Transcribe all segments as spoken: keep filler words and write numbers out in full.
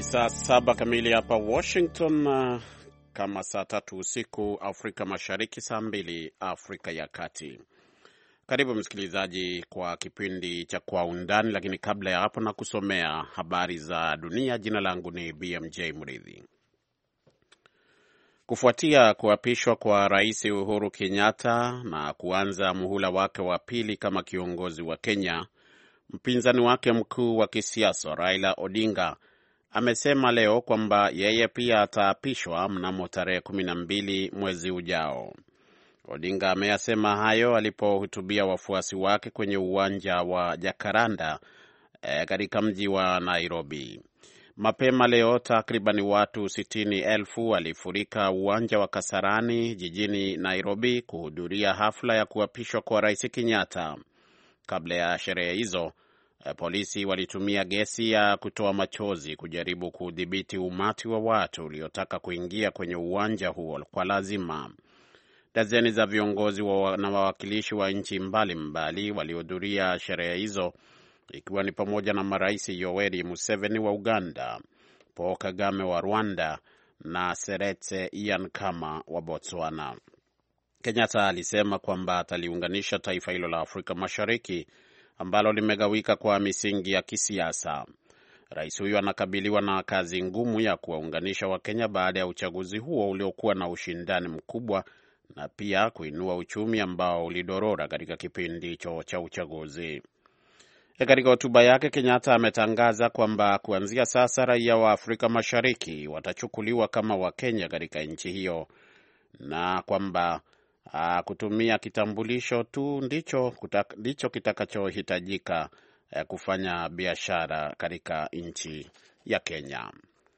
Saa saba kamili hapa Washington, uh, kama saa tatu usiku Afrika Mashariki, saa mbili Afrika ya Kati. Karibu msikilizaji kwa kipindi cha Kwa Undani, lakini kabla ya hapo na kusomea habari za dunia. Jina langu ni B M J Mridhi. Kufuatia kuapishwa kwa Rais Uhuru Kenyatta na kuanza muhula wake wa pili kama kiongozi wa Kenya, mpinzani wake mkuu wa kisiasa Raila Odinga amesema leo kwamba yeye pia ataapishwa mnamo tarehe kumi na mbili mwezi ujao. Odinga ameyasema hayo alipohutubia wafuasi wake kwenye uwanja wa Jacaranda e, katika mji wa Nairobi. Mapema leo takriban watu sitini elfu walifurika uwanja wa Kasarani jijini Nairobi kuhudhuria hafla ya kuapishwa kwa Rais Kenyatta. Kabla ya sherehe hizo, polisi walitumia gesi ya kutoa machozi kujaribu kudhibiti umati wa watu uliotaka kuingia kwenye uwanja huo kwa lazima. Dazeni za viongozi wa na wawakilishi wa nchi mbalimbali walihudhuria sherehe hizo, ikiwa ni pamoja na marais Yoweri Museveni wa Uganda, Paul Kagame wa Rwanda na Seretse Ian Khama wa Botswana. Kenyatta alisema kwamba ataliunganisha taifa hilo la Afrika Mashariki ambalo limegawika kwa misingi ya kisiasa. Rais huyo anakabiliwa na kazi ngumu ya kuwaunganisha Wakenya baada ya uchaguzi huo uliokuwa na ushindani mkubwa na pia kuinua uchumi ambao ulidorora katika kipindi hicho cha uchaguzi. Katika hotuba yake, Kenyatta ametangaza kwamba kuanzia sasa raia wa Afrika Mashariki watachukuliwa kama Wakenya katika nchi hiyo na kwamba Uh, kutumia kitambulisho tu ndicho, kutak, ndicho kitakachohitajika uh, kufanya biashara katika nchi ya Kenya.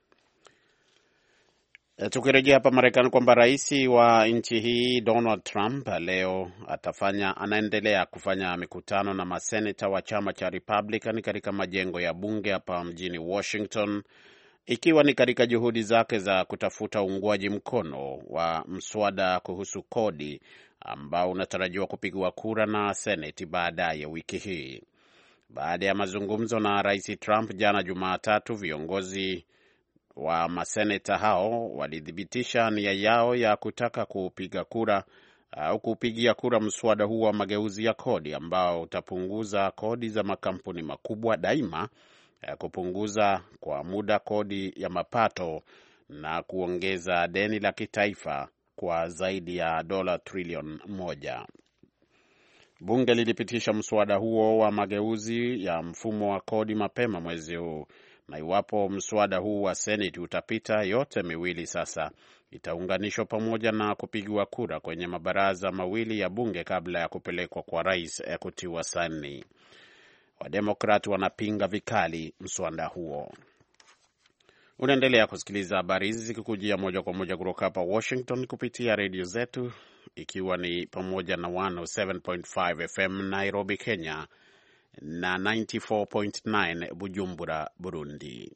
Uh, tukirejea hapa Marekani kwamba rais wa nchi hii Donald Trump leo atafanya anaendelea kufanya mikutano na maseneta wa chama cha Republican katika majengo ya bunge hapa mjini Washington, ikiwa ni katika juhudi zake za kutafuta uungwaji mkono wa mswada kuhusu kodi ambao unatarajiwa kupigwa kura na Seneti baadaye wiki hii. Baada ya mazungumzo na Rais Trump jana Jumatatu, viongozi wa maseneta hao walidhibitisha nia yao ya kutaka kupiga kura au kupigia kura mswada huu wa mageuzi ya kodi ambao utapunguza kodi za makampuni makubwa daima, kupunguza kwa muda kodi ya mapato na kuongeza deni la kitaifa kwa zaidi ya dola trilioni moja. Bunge lilipitisha mswada huo wa mageuzi ya mfumo wa kodi mapema mwezi huu, na iwapo mswada huu wa Seneti utapita, yote miwili sasa itaunganishwa pamoja na kupigwa kura kwenye mabaraza mawili ya bunge kabla ya kupelekwa kwa rais kutiwa saini. Wademokrati wanapinga vikali mswada huo. Unaendelea kusikiliza habari hizi zikikujia moja kwa moja kutoka hapa Washington kupitia redio zetu, ikiwa ni pamoja na one oh seven point five F M Nairobi, Kenya na ninety-four point nine Bujumbura, Burundi.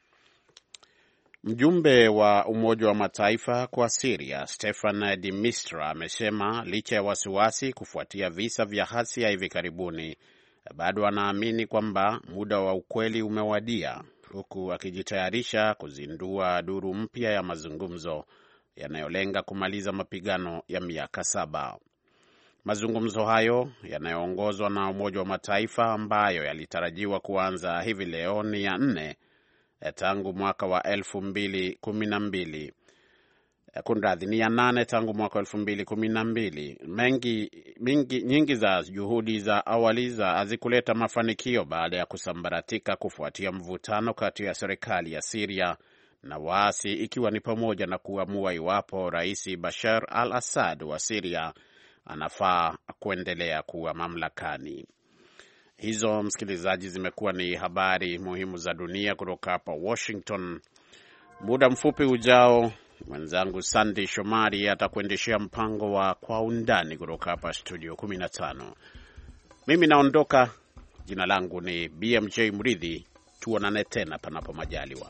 Mjumbe wa Umoja wa Mataifa kwa Syria, Stefan de Mistura, amesema licha ya wasiwasi kufuatia visa vya ghasia hivi karibuni, bado anaamini kwamba muda wa ukweli umewadia, huku akijitayarisha kuzindua duru mpya ya mazungumzo yanayolenga kumaliza mapigano ya miaka saba. Mazungumzo hayo yanayoongozwa na Umoja wa Mataifa ambayo yalitarajiwa kuanza hivi leo ni ya nne tangu mwaka wa elfu mbili kumi na mbili. Kunradhi, ni ya nane tangu mwaka elfu mbili kumi na mbili. Mengi, mingi, nyingi za juhudi za awali za hazikuleta mafanikio baada ya kusambaratika kufuatia mvutano kati ya serikali ya Syria na waasi, ikiwa ni pamoja na kuamua iwapo Rais Bashar al-Assad wa Syria anafaa kuendelea kuwa mamlakani. Hizo, msikilizaji, zimekuwa ni habari muhimu za dunia kutoka hapa Washington. Muda mfupi ujao, mwenzangu Sandy Shomari atakuendeshea mpango wa Kwa Undani kutoka hapa studio kumi na tano. Mimi naondoka. Jina langu ni B M J Mridhi. Tuonane tena panapo majaliwa.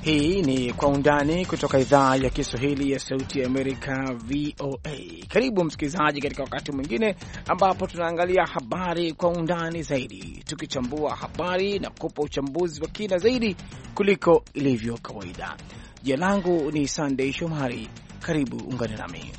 Hii ni Kwa Undani kutoka idhaa ya Kiswahili ya Sauti ya Amerika, V O A. Karibu msikilizaji katika wakati mwingine ambapo tunaangalia habari kwa undani zaidi, tukichambua habari na kupa uchambuzi wa kina zaidi kuliko ilivyo kawaida. Jina langu ni Sunday Shomari. Karibu ungane nami.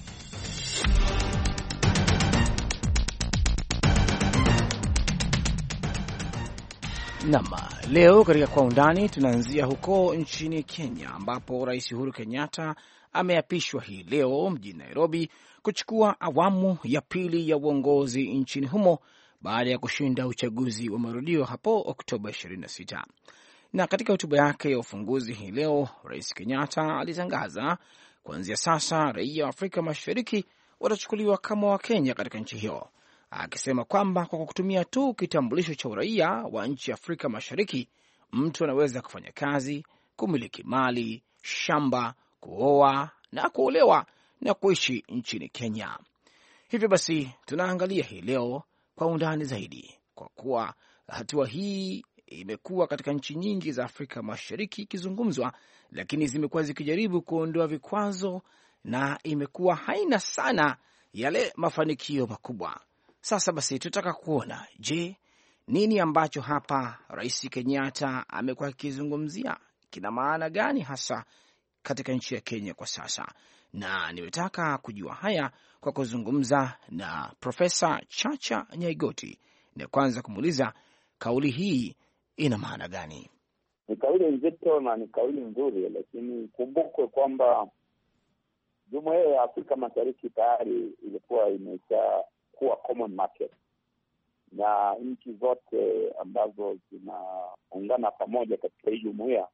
Nama, leo katika Kwa Undani tunaanzia huko nchini Kenya ambapo Rais Uhuru Kenyatta ameapishwa hii leo mjini Nairobi kuchukua awamu ya pili ya uongozi nchini humo baada ya kushinda uchaguzi wa marudio hapo Oktoba ishirini na sita. Na katika hotuba yake ya ufunguzi hii leo, Rais Kenyatta alitangaza kuanzia sasa raia wa Afrika Mashariki watachukuliwa kama Wakenya katika nchi hiyo, akisema kwamba kwa kutumia tu kitambulisho cha uraia wa nchi ya Afrika Mashariki, mtu anaweza kufanya kazi, kumiliki mali, shamba, kuoa na kuolewa na kuishi nchini Kenya. Hivyo basi tunaangalia hii leo kwa undani zaidi, kwa kuwa hatua hii imekuwa katika nchi nyingi za Afrika Mashariki ikizungumzwa, lakini zimekuwa zikijaribu kuondoa vikwazo na imekuwa haina sana yale mafanikio makubwa. Sasa basi tutaka kuona, je, nini ambacho hapa Rais Kenyatta amekuwa akizungumzia kina maana gani hasa katika nchi ya Kenya kwa sasa? Na nimetaka kujua haya kwa kuzungumza na Profesa Chacha Nyaigoti, na kwanza kumuuliza kauli hii ina maana gani? Ni kauli nzito na ni kauli nzuri, lakini kumbukwe kwamba Jumuiya ya Afrika Mashariki tayari ilikuwa imesha kuwa common market, na nchi zote ambazo zinaungana pamoja katika hii jumuiya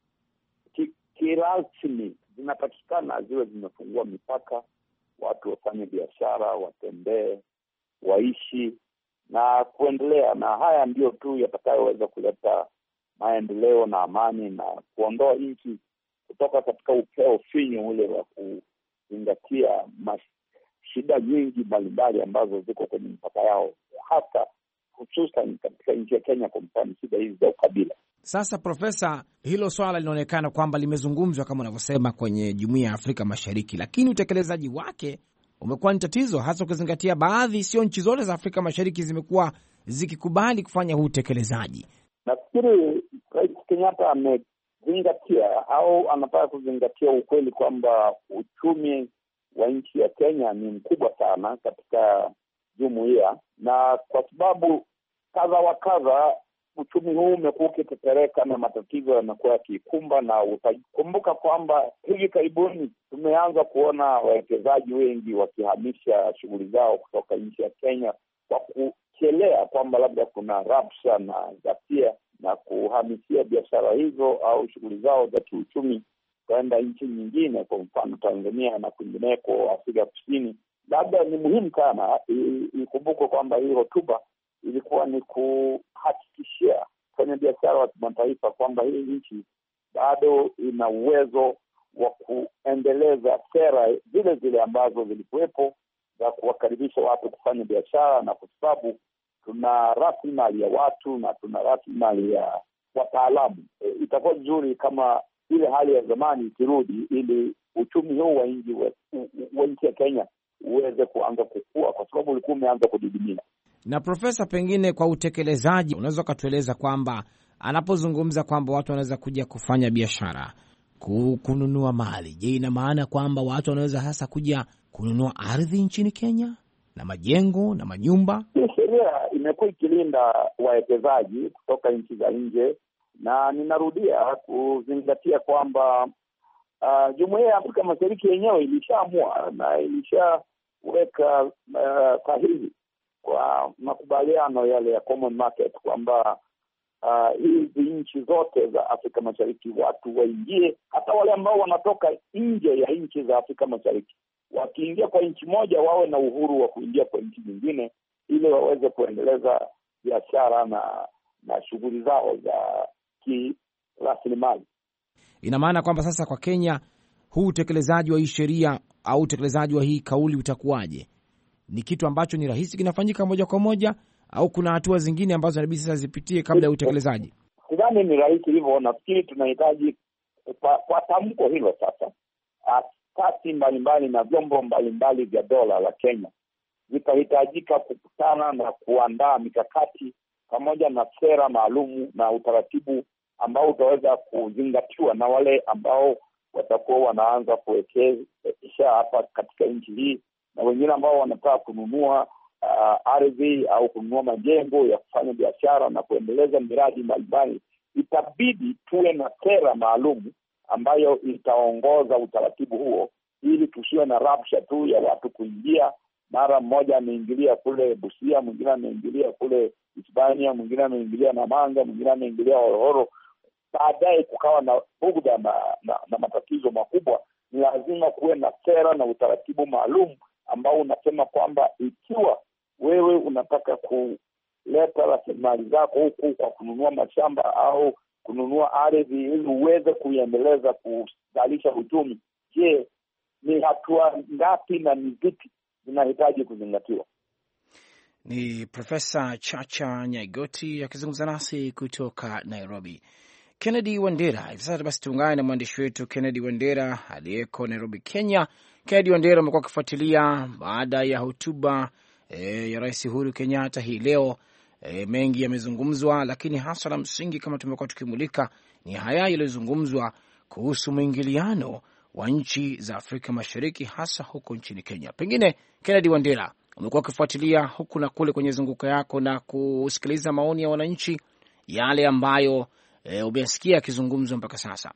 kirasmi ki zinatakikana ziwe zimefungua mipaka, watu wafanye biashara, watembee, waishi na kuendelea, na haya ndio tu yatakayoweza kuleta maendeleo na amani na kuondoa nchi kutoka katika upeo finyu ule wa kuzingatia shida nyingi mbalimbali ambazo ziko kwenye mpaka yao, hasa hususan katika nchi ya Kenya, kwa mfano shida hizi za ukabila. Sasa Profesa, hilo swala linaonekana kwamba limezungumzwa kama unavyosema kwenye Jumuiya ya Afrika Mashariki, lakini utekelezaji wake umekuwa ni tatizo, hasa ukizingatia baadhi, sio nchi zote za Afrika Mashariki zimekuwa zikikubali kufanya huu utekelezaji. Nafikiri Rais Kenyatta amezingatia au anataka kuzingatia ukweli kwamba uchumi wa nchi ya Kenya ni mkubwa sana katika jumuiya, na kwa sababu kadha wa kadha uchumi huu umekuwa ukitetereka na matatizo yamekuwa yakikumba, na utakumbuka kwamba hivi karibuni tumeanza kuona wawekezaji wengi wakihamisha shughuli zao kutoka nchi ya Kenya kwa kuchelea kwamba labda kuna rabsha na ghasia, na kuhamishia biashara hizo au shughuli zao za kiuchumi kwenda nchi nyingine, kwa mfano Tanzania na kwingineko, Afrika Kusini. Labda ni muhimu sana ikumbukwe kwamba hii hotuba ilikuwa ni kuhakikishia kwenye biashara wa kimataifa kwamba hii nchi bado ina uwezo wa kuendeleza sera zile zile ambazo zilikuwepo za kuwakaribisha watu kufanya biashara, na kwa sababu tuna rasilimali ya watu na tuna rasilimali ya wataalamu, e, itakuwa vizuri kama ile hali ya zamani ikirudi, ili uchumi huu wa nchi wa nchi ya Kenya uweze kuanza kukua, kwa sababu ulikuwa umeanza kudidimia. Na Profesa, pengine kwa utekelezaji unaweza ukatueleza kwamba anapozungumza kwamba watu wanaweza kuja kufanya biashara, kununua mali, je, ina maana kwamba watu wanaweza hasa kuja kununua ardhi nchini Kenya na majengo na manyumba? Sheria imekuwa ikilinda wawekezaji kutoka nchi za nje, na ninarudia kuzingatia kwamba uh, Jumuiya ya Afrika Mashariki yenyewe ilishaamua na ilishaweka uh, sahihi kwa makubaliano yale ya common market kwamba uh, hizi nchi zote za Afrika Mashariki watu waingie, hata wale ambao wanatoka nje ya nchi za Afrika Mashariki, wakiingia kwa nchi moja wawe na uhuru wa kuingia kwa nchi nyingine, ili waweze kuendeleza biashara na na shughuli zao za kirasilimali. Ina maana kwamba sasa kwa Kenya huu utekelezaji wa hii sheria au utekelezaji wa hii kauli utakuwaje? Ni kitu ambacho ni rahisi kinafanyika moja kwa moja, au kuna hatua zingine ambazo inabidi sasa zipitie kabla ya utekelezaji? Sidhani ni rahisi hivyo. Nafikiri tunahitaji kwa, kwa tamko hilo sasa, asasi mbalimbali na vyombo mbalimbali vya dola la Kenya zitahitajika kukutana na kuandaa mikakati pamoja na sera maalumu na utaratibu ambao utaweza kuzingatiwa na wale ambao watakuwa wanaanza kuwekeza hapa katika nchi hii, na wengine ambao wanataka kununua uh, ardhi au kununua majengo ya kufanya biashara na kuendeleza miradi mbalimbali. Itabidi tuwe na sera maalumu ambayo itaongoza utaratibu huo, ili tusiwe na rabsha tu ya watu kuingia, mara mmoja ameingilia kule Busia, mwingine ameingilia kule Hispania, mwingine ameingilia Namanga, mwingine ameingilia Horohoro, baadaye kukawa na bugudha na, na, na matatizo makubwa. Ni lazima kuwe na sera na utaratibu maalum ambao unasema kwamba ikiwa wewe unataka kuleta rasilimali zako huku kwa kununua mashamba au kununua ardhi ili uweze kuiendeleza kuzalisha uchumi, je, ni hatua ngapi na ni vipi zinahitaji kuzingatiwa? Ni Profesa Chacha Nyaigoti akizungumza nasi kutoka Nairobi. Kennedy Wandera, hivi sasa basi tuungane na mwandishi wetu Kennedy Wandera aliyeko Nairobi, Kenya. Kennedy Wandera, umekuwa ukifuatilia baada ya hotuba e, ya Rais Uhuru Kenyatta hii leo. E, mengi yamezungumzwa, lakini hasa la msingi kama tumekuwa tukimulika ni haya yaliyozungumzwa kuhusu mwingiliano wa nchi za Afrika Mashariki, hasa huko nchini Kenya. Pengine Kennedy Wandera, umekuwa ukifuatilia huku na kule kwenye zunguko yako na kusikiliza maoni ya wananchi, yale ambayo e, umesikia yakizungumzwa mpaka sasa.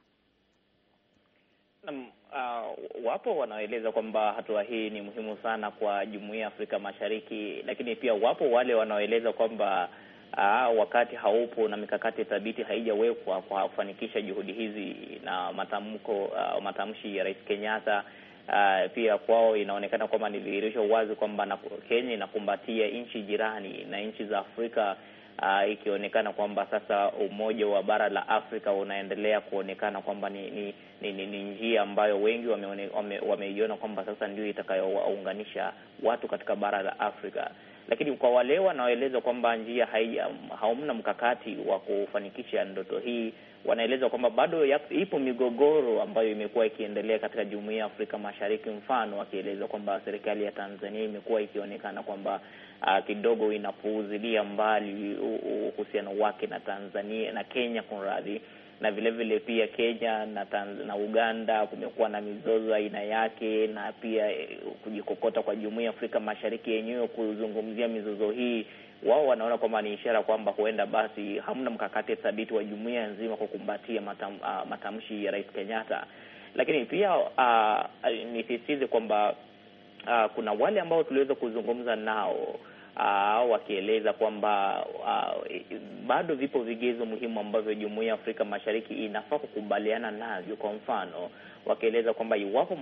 Um, uh, wapo wanaoeleza kwamba hatua hii ni muhimu sana kwa Jumuiya ya Afrika Mashariki, lakini pia wapo wale wanaoeleza kwamba uh, wakati haupo na mikakati thabiti haijawekwa kwa kufanikisha juhudi hizi, na matamko uh, matamshi ya Rais Kenyatta Uh, pia kwao inaonekana kwamba ni dhihirisho wazi kwamba na Kenya inakumbatia nchi jirani na nchi za Afrika, uh, ikionekana kwamba sasa umoja wa bara la Afrika unaendelea kuonekana kwamba ni ni, ni, ni, ni njia ambayo wengi wameiona wame, wame kwamba sasa ndio itakayowaunganisha watu katika bara la Afrika. Lakini kwa wale wanaoeleza kwamba njia haumna mkakati wa kufanikisha ndoto hii, wanaeleza kwamba bado ipo migogoro ambayo imekuwa ikiendelea katika Jumuiya ya Afrika Mashariki. Mfano, wakieleza kwamba serikali ya Tanzania imekuwa ikionekana kwamba uh, kidogo inapuuzilia mbali uhusiano wake na Tanzania na Kenya kunradhi, na vile vile pia Kenya na Tanz- na Uganda kumekuwa na mizozo aina yake, na pia eh, kujikokota kwa Jumuiya ya Afrika Mashariki yenyewe kuzungumzia mizozo hii. Wao wanaona kwamba ni ishara kwamba huenda basi hamna mkakati thabiti wa jumuiya nzima kukumbatia matam, uh, matamshi ya Rais Kenyatta. Lakini pia uh, nisisitize kwamba uh, kuna wale ambao tuliweza kuzungumza nao Uh, wakieleza kwamba uh, bado vipo vigezo muhimu ambavyo Jumuiya ya Afrika Mashariki inafaa kukubaliana navyo. Kwa mfano, wakieleza kwamba iwapo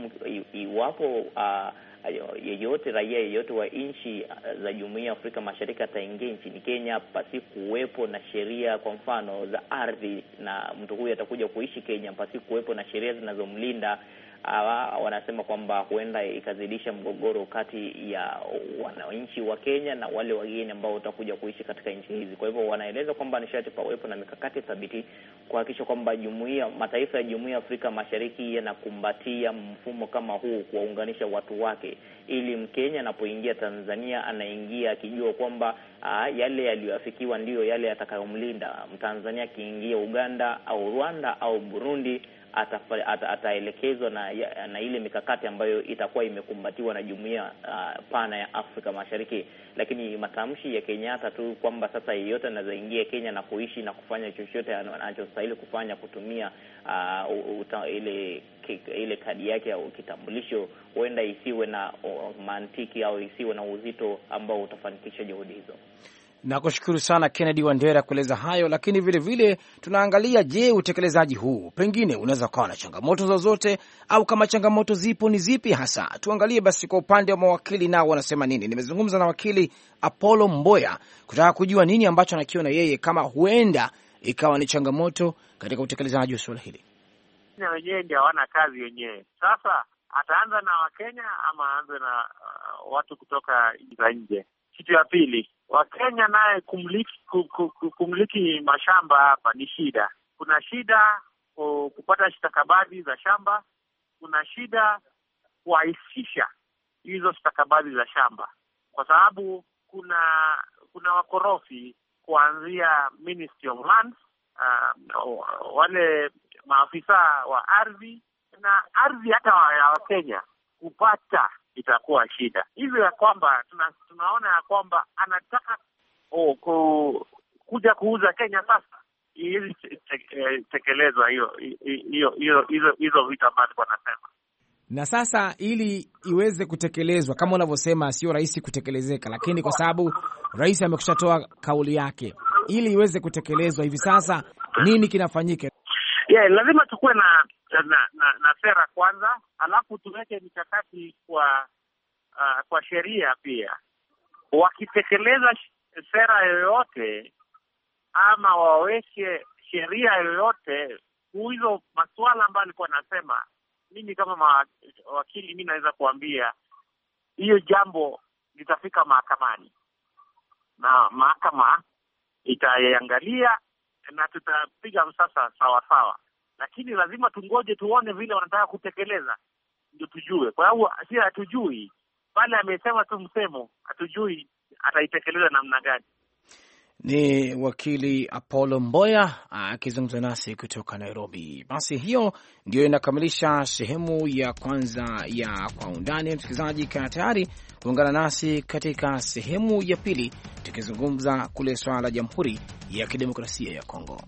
iwapo uh, yeyote raia yeyote wa nchi za Jumuiya ya Afrika Mashariki ataingia nchini Kenya pasi kuwepo na sheria, kwa mfano za ardhi, na mtu huyu atakuja kuishi Kenya pasi kuwepo na sheria zinazomlinda, Uh, wanasema kwamba huenda ikazidisha mgogoro kati ya wananchi wa Kenya na wale wageni ambao watakuja kuishi katika nchi hizi. Kwa hivyo wanaeleza kwamba nishati pawepo na mikakati thabiti kuhakikisha kwamba jumuiya mataifa ya Jumuiya ya Afrika Mashariki yanakumbatia mfumo kama huu kuwaunganisha watu wake, ili Mkenya anapoingia Tanzania anaingia akijua kwamba uh, yale yaliyoafikiwa ndiyo yale yatakayomlinda. Mtanzania akiingia Uganda au Rwanda au Burundi ataelekezwa na, na ile mikakati ambayo itakuwa imekumbatiwa na jumuiya uh, pana ya Afrika Mashariki. Lakini matamshi ya Kenyatta tu kwamba sasa yeyote anaweza ingia Kenya na kuishi na kufanya chochote anachostahili kufanya kutumia uh, uta, ile ile kadi yake au kitambulisho, huenda isiwe na uh, mantiki au isiwe na uzito ambao utafanikisha juhudi hizo. Nakushukuru sana Kennedy Wandera kueleza hayo, lakini vile vile tunaangalia, je, utekelezaji huu pengine unaweza kuwa na changamoto zozote, au kama changamoto zipo ni zipi hasa? Tuangalie basi kwa upande wa mawakili, nao wanasema nini. Nimezungumza na wakili Apollo Mboya kutaka kujua nini ambacho anakiona yeye kama huenda ikawa ni changamoto katika utekelezaji wa suala hili. Na wenyewe ndio hawana kazi wenyewe. Sasa ataanza na Wakenya ama aanze na uh, watu kutoka nje? Kitu ya pili, Wakenya naye kumiliki kumiliki mashamba hapa ni shida. Kuna shida kupata stakabadhi za shamba, kuna shida kuhaisisha hizo stakabadhi za shamba, kwa sababu kuna kuna wakorofi kuanzia Ministry of Lands, uh, wale maafisa wa ardhi na ardhi hata ya Wakenya kupata itakuwa shida. Hivyo ya kwamba tuna, tunaona ya kwamba anataka oh, ku, kuja kuuza Kenya sasa ili te, tekelezwa hiyo hiyo hiyo hizo hizo vitu ambavyo wanasema. Na sasa ili iweze kutekelezwa kama unavyosema, sio rahisi kutekelezeka, lakini kwa sababu rais amekushatoa kauli yake, ili iweze kutekelezwa hivi sasa nini kinafanyika? Yeah, lazima tukuwe na na, na na sera kwanza, alafu tuweke mikakati kwa uh, kwa sheria pia. Wakitekeleza sera yoyote ama waweke sheria yoyote hizo masuala ambayo alikuwa anasema, mimi kama wakili mimi naweza kuambia hiyo jambo litafika mahakamani na mahakama itaiangalia na tutapiga msasa sawa sawa, lakini lazima tungoje tuone vile wanataka kutekeleza ndio tujue. Kwa hiyo si hatujui, pale amesema tu msemo, hatujui ataitekeleza namna gani. Ni wakili Apollo Mboya akizungumza nasi kutoka Nairobi. Basi hiyo ndio inakamilisha sehemu ya kwanza ya Kwa Undani. Msikilizaji, kaa tayari kuungana nasi katika sehemu ya pili tukizungumza kule swala la Jamhuri ya Kidemokrasia ya Kongo.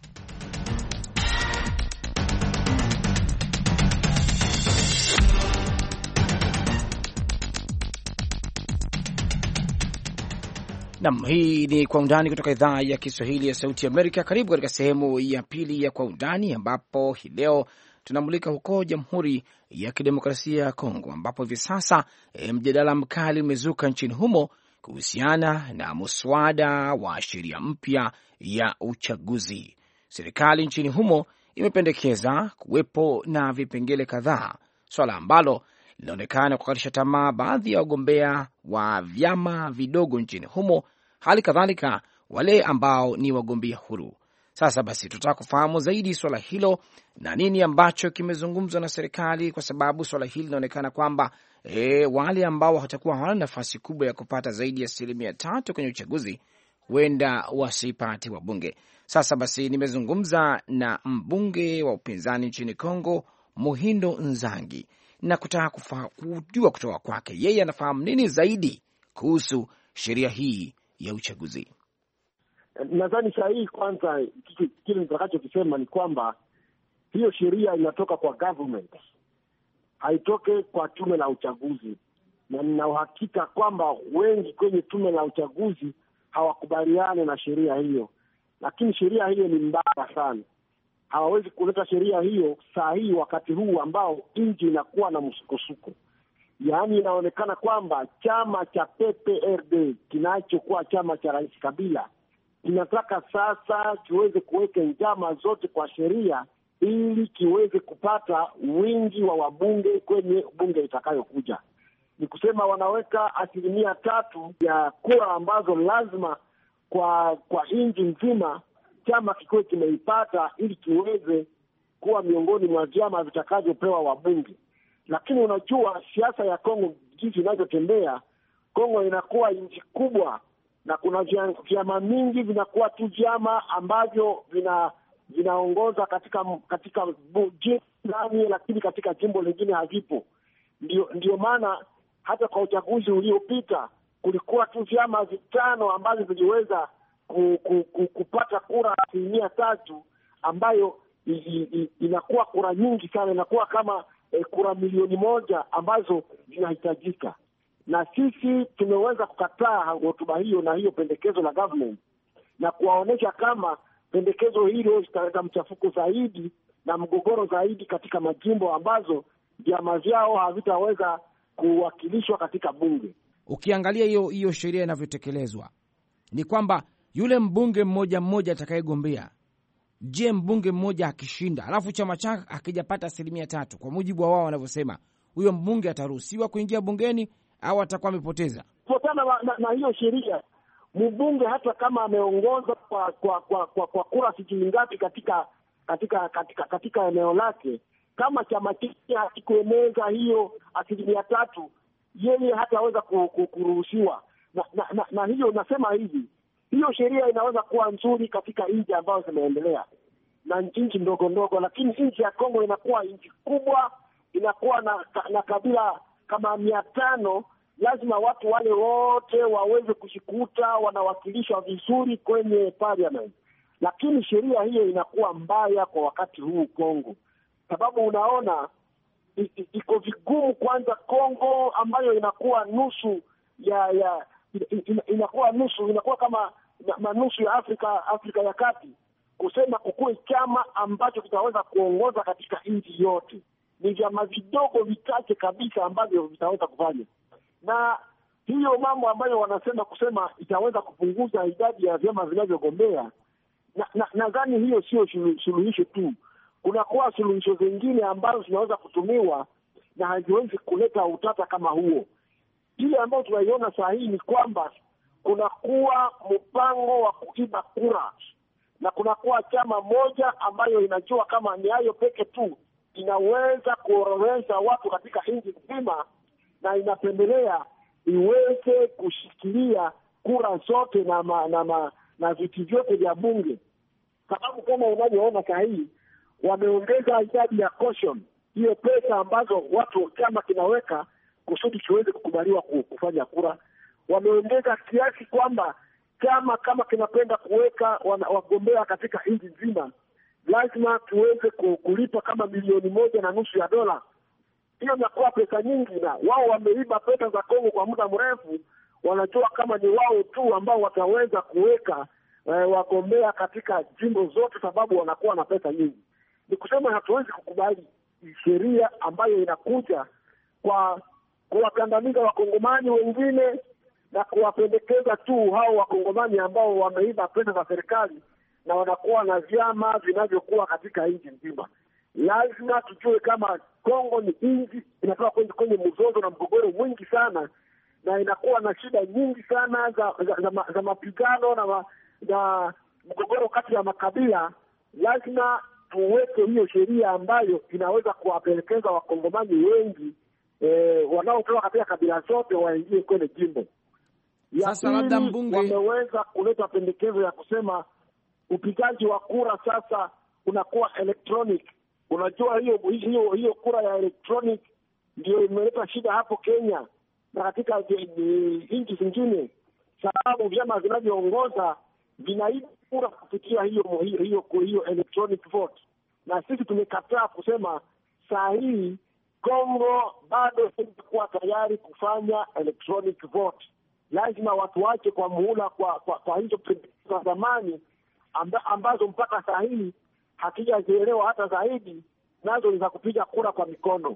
Naam, hii ni Kwa Undani kutoka idhaa ya Kiswahili ya Sauti Amerika. Karibu katika sehemu ya pili ya Kwa Undani, ambapo hii leo tunamulika huko Jamhuri ya Kidemokrasia ya Kongo, ambapo hivi sasa e, mjadala mkali umezuka nchini humo kuhusiana na muswada wa sheria mpya ya uchaguzi. Serikali nchini humo imependekeza kuwepo na vipengele kadhaa, swala ambalo linaonekana kukatisha tamaa baadhi ya wagombea wa vyama vidogo nchini humo, hali kadhalika wale ambao ni wagombea huru. Sasa basi, tutaka kufahamu zaidi swala hilo na nini ambacho kimezungumzwa na serikali, kwa sababu swala hili linaonekana kwamba e, wale ambao hatakuwa hawana nafasi kubwa ya kupata zaidi ya asilimia tatu kwenye uchaguzi huenda wasipate wabunge. Sasa basi, nimezungumza na mbunge wa upinzani nchini Kongo, Muhindo Nzangi, na kutaka kujua kutoka kwake yeye anafahamu nini zaidi kuhusu sheria hii ya uchaguzi. Nadhani sahihi, kwanza kile nitakachokisema ni kwamba hiyo sheria inatoka kwa government, haitoke kwa tume la uchaguzi, na nina uhakika kwamba wengi kwenye tume la uchaguzi hawakubaliane na sheria hiyo. Lakini sheria hiyo ni mbaya sana. Hawawezi kuleta sheria hiyo saa hii wakati huu ambao nchi inakuwa na msukosuko. Yaani inaonekana kwamba chama cha P P R D kinachokuwa chama cha Rais Kabila kinataka sasa kiweze kuweka njama zote kwa sheria ili kiweze kupata wingi wa wabunge kwenye bunge itakayokuja. Ni kusema wanaweka asilimia tatu ya kura ambazo lazima kwa kwa nchi nzima chama kikuwe kimeipata ili kiweze kuwa miongoni mwa vyama vitakavyopewa wabunge. Lakini unajua siasa ya Kongo jinsi inavyotembea, Kongo inakuwa nchi kubwa na kuna vyama mingi vinakuwa tu vyama ambavyo vina vinaongoza katika katika jimbo, lakini katika jimbo lingine havipo. Ndio ndio maana hata kwa uchaguzi uliopita kulikuwa tu vyama vitano ambavyo viliweza ku, ku, ku, kupata kura asilimia tatu, ambayo i, i, inakuwa kura nyingi sana, inakuwa kama eh, kura milioni moja ambazo zinahitajika. Na sisi tumeweza kukataa hotuba hiyo na hiyo pendekezo la government na kuwaonesha kama pendekezo hilo litaleta mchafuko zaidi na mgogoro zaidi katika majimbo ambazo vyama vyao havitaweza kuwakilishwa katika bunge. Ukiangalia hiyo hiyo sheria inavyotekelezwa ni kwamba yule mbunge mmoja mmoja atakayegombea, je, mbunge mmoja akishinda alafu chama chake akijapata asilimia tatu, kwa mujibu wa wao wanavyosema, huyo mbunge ataruhusiwa kuingia bungeni au atakuwa amepoteza? Kufuatana na, na, na hiyo sheria, mbunge hata kama ameongoza kwa kwa kwa, kwa, kwa kura sijui ngapi katika katika katika katika eneo lake, kama chama chake hakikueneza hiyo asilimia tatu, yeye hataweza kuruhusiwa. Na, na, na, na hiyo nasema hivi, hiyo sheria inaweza kuwa nzuri katika nchi ambazo zimeendelea na nchi ndogo ndogo, lakini nchi ya Kongo inakuwa nchi kubwa, inakuwa na, na kabila kama mia tano. Lazima watu wale wote waweze kushikuta wanawakilishwa vizuri kwenye parliament, lakini sheria hiyo inakuwa mbaya kwa wakati huu Kongo, sababu unaona iko vigumu. Kwanza Kongo ambayo inakuwa nusu ya ya inakuwa nusu inakuwa kama nusu ya Afrika Afrika ya Kati, kusema kukue chama ambacho kitaweza kuongoza katika nchi yote. Ni vyama vidogo vichache kabisa ambavyo vitaweza kufanya, na hiyo mambo ambayo wanasema kusema itaweza kupunguza idadi ya vyama vinavyogombea, na nadhani na hiyo sio suluhisho tu. Kunakuwa suluhisho zingine ambazo zinaweza kutumiwa na haziwezi kuleta utata kama huo. Ile ambayo tunaiona saa hii ni kwamba kunakuwa mpango wa kuiba kura, na kunakuwa chama moja ambayo inajua kama ni hayo peke tu inaweza kuorodhesha watu katika nchi nzima, na inapendelea iweze kushikilia kura zote na ma, na, ma, na viti vyote vya bunge. Sababu kama unavyoona saa hii wameongeza idadi ya caution, hiyo pesa ambazo watu chama kinaweka kusudi kiweze kukubaliwa kufanya kura. Wameongeza kiasi kwamba chama kama kinapenda kuweka wagombea katika nchi nzima, lazima tuweze kulipa kama milioni moja na nusu ya dola. Hiyo inakuwa pesa nyingi, na wao wameiba pesa za Kongo kwa muda mrefu. Wanajua kama ni wao tu ambao wataweza kuweka eh, wagombea katika jimbo zote, sababu wanakuwa na pesa nyingi. Ni kusema hatuwezi kukubali sheria ambayo inakuja kwa kuwakandamiza wakongomani wengine na kuwapendekeza tu hao wakongomani ambao wameiba pesa za serikali na wanakuwa na vyama vinavyokuwa katika nchi nzima. Lazima tujue kama Kongo ni nchi inatoka kwenye, kwenye mzozo na mgogoro mwingi sana, na inakuwa na shida nyingi sana za za, za, za mapigano na, ma, na mgogoro kati ya makabila. Lazima tuweke hiyo sheria ambayo inaweza kuwapelekeza wakongomani wengi eh, wanaotoka katika kabila zote waingie kwenye jimbo. Sasa labda mbunge wameweza kuleta pendekezo ya kusema upigaji wa kura sasa unakuwa electronic. Unajua hiyo hiyo hiyo kura ya electronic ndio imeleta shida hapo Kenya na katika nchi zingine, sababu vyama vinavyoongoza vinaiba kura kupitia hiyo hiyo hiyo, hiyo electronic vote. Na sisi tumekataa kusema saa hii Kongo bado haikuwa tayari kufanya electronic vote. Lazima watu wache kwa muhula kwa kwa, kwa hizo za zamani amba, ambazo mpaka saa hii hakijazielewa hata zaidi, nazo ni za kupiga kura kwa mikono.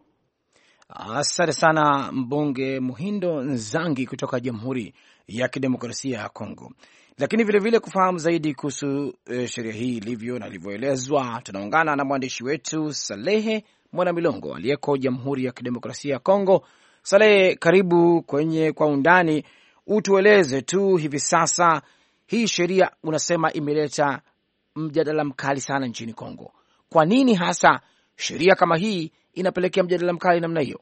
Asante sana mbunge Muhindo Nzangi kutoka Jamhuri ya Kidemokrasia ya Kongo. Lakini vile vile kufahamu zaidi kuhusu e, sheria hii ilivyo na ilivyoelezwa, tunaungana na mwandishi wetu Salehe Mwana Milongo aliyeko Jamhuri ya Kidemokrasia ya Kongo. Salehe, karibu kwenye Kwa Undani. Utueleze tu hivi sasa, hii sheria unasema imeleta mjadala mkali sana nchini Kongo. Kwa nini hasa sheria kama hii inapelekea mjadala mkali namna hiyo?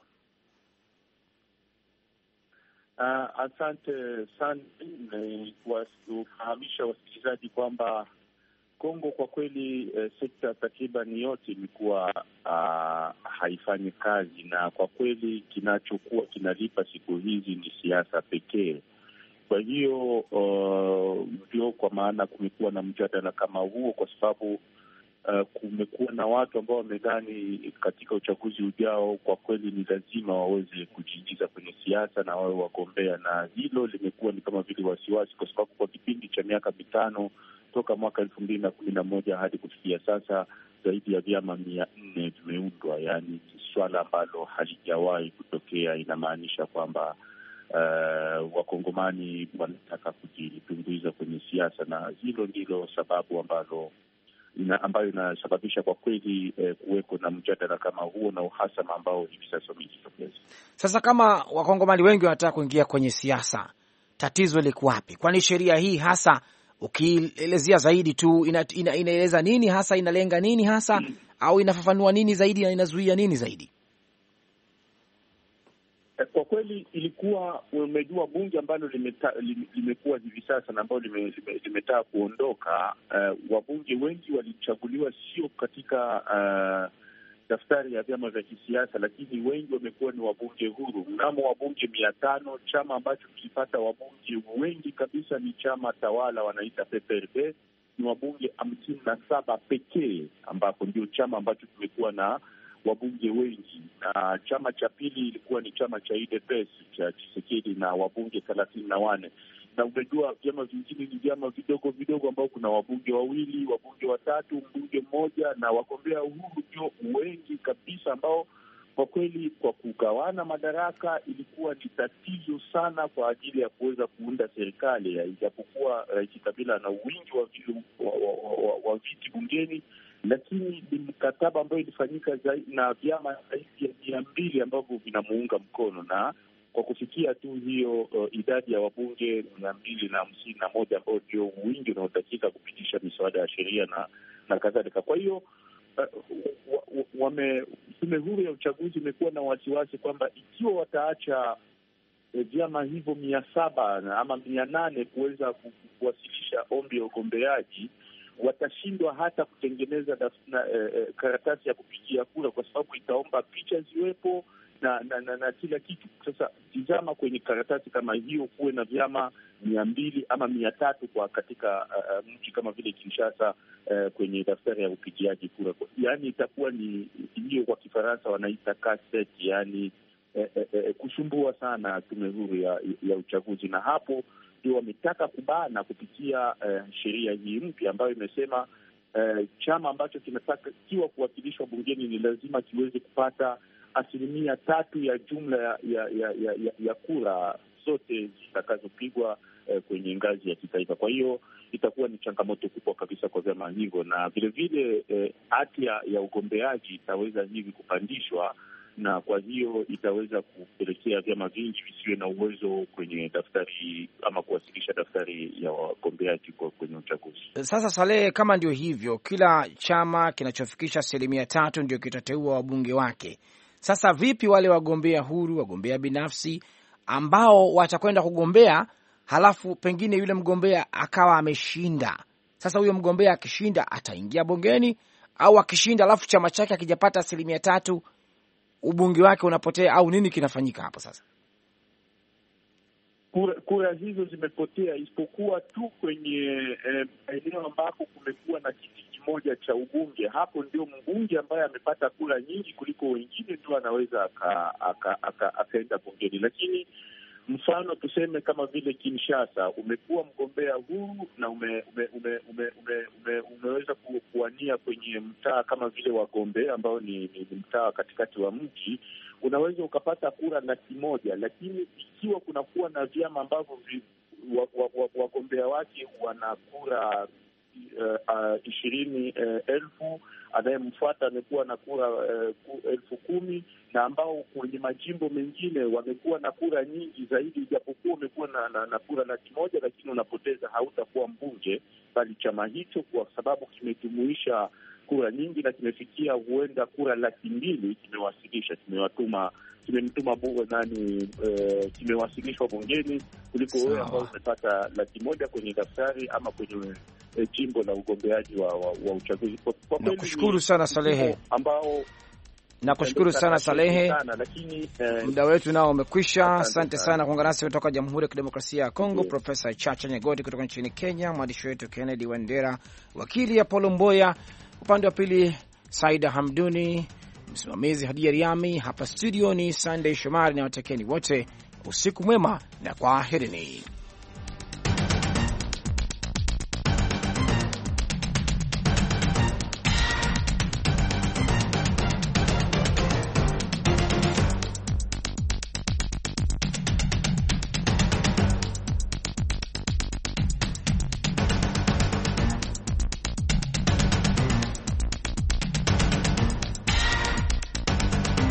Uh, asante sana. Ni kufahamisha wasikilizaji kwamba Kongo kwa kweli eh, sekta takriban yote imekuwa uh, haifanyi kazi, na kwa kweli kinachokuwa kinalipa siku hizi ni siasa pekee. Kwa hiyo ndio uh, kwa maana kumekuwa na mjadala kama huo, kwa sababu uh, kumekuwa na watu ambao wamedhani katika uchaguzi ujao kwa kweli ni lazima waweze kujiingiza kwenye siasa na wawe wagombea, na hilo limekuwa ni kama vile wasiwasi, kwa sababu kwa kipindi cha miaka mitano toka mwaka elfu mbili na kumi na moja hadi kufikia sasa zaidi ya vyama mia nne vimeundwa, yaani swala ambalo halijawahi kutokea. Inamaanisha kwamba Uh, wakongomani wanataka kujitumbuiza kwenye siasa, na hilo ndilo sababu ambalo ina, ambayo inasababisha kwa kweli eh, kuweko na mjadala kama huo na uhasama ambao hivi sasa umejitokeza. Sasa kama wakongomani wengi wanataka kuingia kwenye siasa, tatizo liko wapi? Kwani sheria hii hasa ukielezea zaidi tu ina, ina, inaeleza nini hasa, inalenga nini hasa hmm, au inafafanua nini zaidi na inazuia nini zaidi? Kwa kweli ilikuwa, umejua, bunge ambalo limeta, limekuwa hivi sasa na ambalo limetaka lime, lime kuondoka, uh, wabunge wengi walichaguliwa sio katika uh, daftari ya vyama vya kisiasa, lakini wengi wamekuwa ni wabunge huru. Mnamo wabunge mia tano, chama ambacho kilipata wabunge wengi kabisa ni chama tawala wanaita P P R D, ni wabunge hamsini na saba pekee, ambapo ndio chama ambacho kimekuwa na wabunge wengi. Na chama cha pili ilikuwa ni chama cha U D P S cha Tshisekedi na wabunge thelathini na wane. Na umejua vyama vingine ni vyama vidogo vidogo ambao kuna wabunge wawili, wabunge watatu, mbunge mmoja, na wagombea uhuru ndio wengi kabisa, ambao kwa kweli kwa kugawana madaraka ilikuwa ni tatizo sana kwa ajili ya kuweza kuunda serikali. Ijapokuwa Rais Kabila na wingi wa, wa, wa, wa, wa viti bungeni, lakini ni mkataba ambayo ilifanyika na vyama zaidi ya mia mbili ambavyo vinamuunga mkono, na kwa kufikia tu hiyo uh, idadi ya wabunge mia mbili na hamsini na moja ambao ndio wingi unaotakika kupitisha miswada ya sheria na na kadhalika. Kwa hiyo uh, wame tume huru ya uchaguzi imekuwa na wasiwasi kwamba ikiwa wataacha vyama uh, hivyo mia saba ama mia nane kuweza kuwasilisha ombi ya ugombeaji, watashindwa hata kutengeneza dafna, eh, karatasi ya kupigia kura, kwa sababu itaomba picha ziwepo na na, na na kila kitu. Sasa tizama kwenye karatasi kama hiyo, kuwe na vyama mia mbili ama mia tatu kwa katika uh, mji kama vile Kinshasa, uh, kwenye daftari ya upigiaji kura, yaani itakuwa ni hiyo, kwa Kifaransa wanaita casse-tête, yaani eh, eh, eh, kusumbua sana tume huru ya, ya uchaguzi. Na hapo ndio wametaka kubana kupitia uh, sheria hii mpya ambayo imesema uh, chama ambacho kinatakiwa kuwakilishwa bungeni ni lazima kiweze kupata asilimia tatu ya jumla ya ya, ya, ya, ya, ya kura zote zitakazopigwa uh, kwenye ngazi ya kitaifa. Kwa hiyo itakuwa ni changamoto kubwa kabisa kwa vyama hivyo, na vile vile hati uh, ya, ya ugombeaji itaweza hivi kupandishwa, na kwa hiyo itaweza kupelekea vyama vingi visiwe na uwezo kwenye daftari ama kuwasilisha daftari ya wagombeaji kwenye uchaguzi. Sasa Salehe, kama ndio hivyo, kila chama kinachofikisha asilimia tatu ndio kitateua wabunge wake. Sasa vipi wale wagombea huru, wagombea binafsi ambao watakwenda kugombea, halafu pengine yule mgombea akawa ameshinda? Sasa huyo mgombea akishinda ataingia bungeni, au akishinda alafu chama chake akijapata asilimia tatu ubunge wake unapotea, au nini kinafanyika hapo sasa? Kura, kura hizo zimepotea, isipokuwa tu kwenye eneo eh, ambako kumekuwa na kiti kimoja cha ubunge. Hapo ndio mbunge ambaye amepata kura nyingi kuliko wengine tu anaweza akaenda bungeni. Lakini mfano tuseme kama vile Kinshasa, umekuwa mgombea huru na ume, ume, ume, ume, ume, ume, umeweza kuwania kwenye mtaa kama vile Wagombe ambao ni, ni, ni mtaa katikati wa mji, unaweza ukapata kura laki moja. Lakini ikiwa kunakuwa na vyama ambavyo wagombea wa, wa, wake wana kura ishirini uh, uh, elfu, anayemfuata amekuwa na kura uh, elfu kumi, na ambao kwenye majimbo mengine wamekuwa na kura nyingi zaidi, ijapokuwa umekuwa na, na, na kura laki moja, lakini unapoteza, hautakuwa mbunge, bali chama hicho kwa sababu kimejumuisha kura nyingi na kimefikia huenda kura laki mbili kimewasilisha, kimewatuma kimemtuma bunge nani e, kimewasilishwa bungeni kuliko wewe ambao umepata laki moja kwenye daftari ama kwenye e, jimbo la ugombeaji wa, wa, wa uchaguzi. Nakushukuru sana Salehe, ambao nakushukuru sana Salehe, lakini eh, muda wetu nao umekwisha. Asante sana kuungana nasi kutoka Jamhuri ya Kidemokrasia ya Kongo, yeah. Profesa Chacha Nyegoti kutoka nchini Kenya, mwandishi wetu Kennedy Wandera, wakili ya Polo Mboya, upande wa pili Saida Hamduni, msimamizi Hadia Riami, hapa studio ni Sunday Shomari, na watakeni wote usiku mwema na kwaherini.